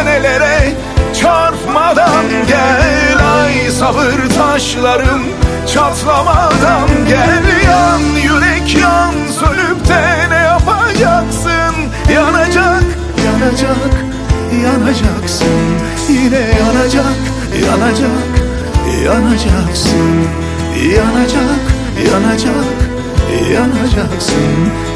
çenelere çarpmadan gel. Ay sabır taşlarım çatlamadan gel. Yan yürek yan, sönüp de ne yapacaksın? Yanacak, yanacak, yanacaksın. Yine yanacak, yanacak, yanacaksın. Yanacak, yanacak, yanacaksın.